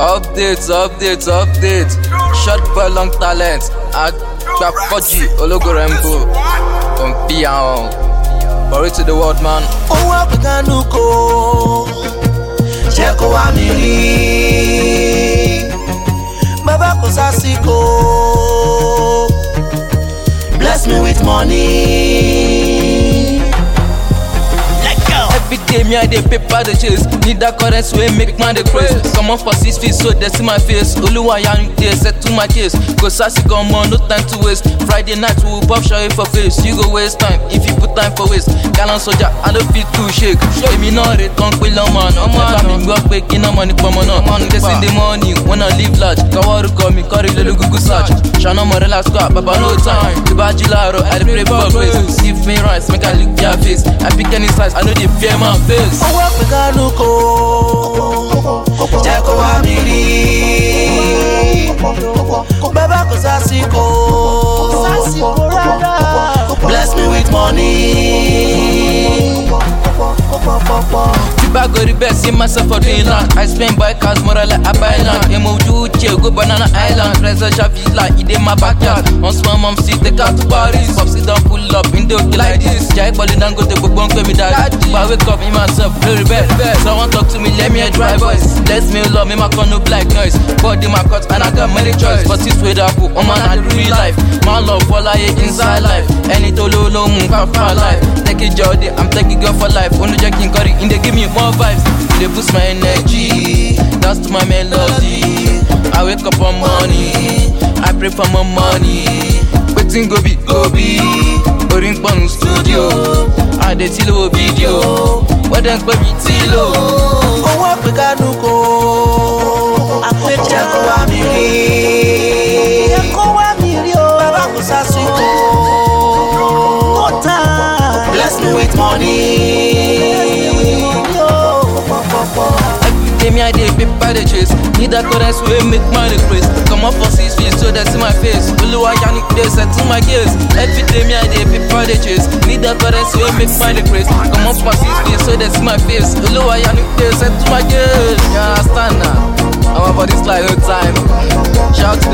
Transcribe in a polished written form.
Updates. Short boy long talent. Agbakoji Ologorembo. Compion. Glory to the world, man. Oh, Africanuko. Cheko Amiri. Baba Kosasiko. Bless me with money. Every day me I dey paper the chase. Need that currency wey make man dey praise. Come on for 6 feet so they see my face. Oluwayanu dey set to my case. Go sassy come on, no time to waste. Friday night we will pop show for face. You go waste time if you put time for waste. Gallant soldier, I don't feel too shake. Èmi náà rè tán pé lọ́mọ náà. Never mi gbọ́ pé kí náà mọ̀ ní pọ̀mọ́ náà. Chasing the money, wanna live large. Kọ́wọ́ orúkọ mi kọ́rí lórí Google search. Ṣáná mọ̀ relax squad, baba no time. Tí bá jí láàárọ̀, I dey pray for grace. Give me rice, make I look their face. I pick any size, I know they fear my face. Oh, Africanuko. Cheko Amiri. Baba Kosasiko. Bless me with money. I go the best, see myself for the land. I spend by cars, more like a island. Emoju, go Banana Island. Treasure Shavi like it in my backyard. On small mom see the car to Paris. Pop sit down, pull up in the like this. Jai Bali don't go to Bobon, me that. I wake up in myself, very bad. Someone talk to me, let me a dry voice. Let me love me, my con no black noise. Body my cut and I got many choice. But this way that put on my hand real life. My love for like inside life. Any to low moon, for life. Take it Jody, I'm taking girl for life. Only Jackie Curry, in they give me more vibes. They boost my energy, that's my melody. I wake up on money, I pray for more money. Waiting go be, Oring Pong Studio. I dey tilo video, what then go be tilo. Oh, Africanuko. Cheko Amiri. Baba Kosasiko. Bless me with money. Every day me I dey paper the chase. Need that currency wey make man dey craze. Come up for 6 feet so they see my face. Oluwayanu dey set to my case. Every day me I dey paper the chase. Need that currency wey make man dey craze. Come up for 6 feet so they see my face. Oluwayanu dey set to my case. You understand now? I'm about this like no time. Shout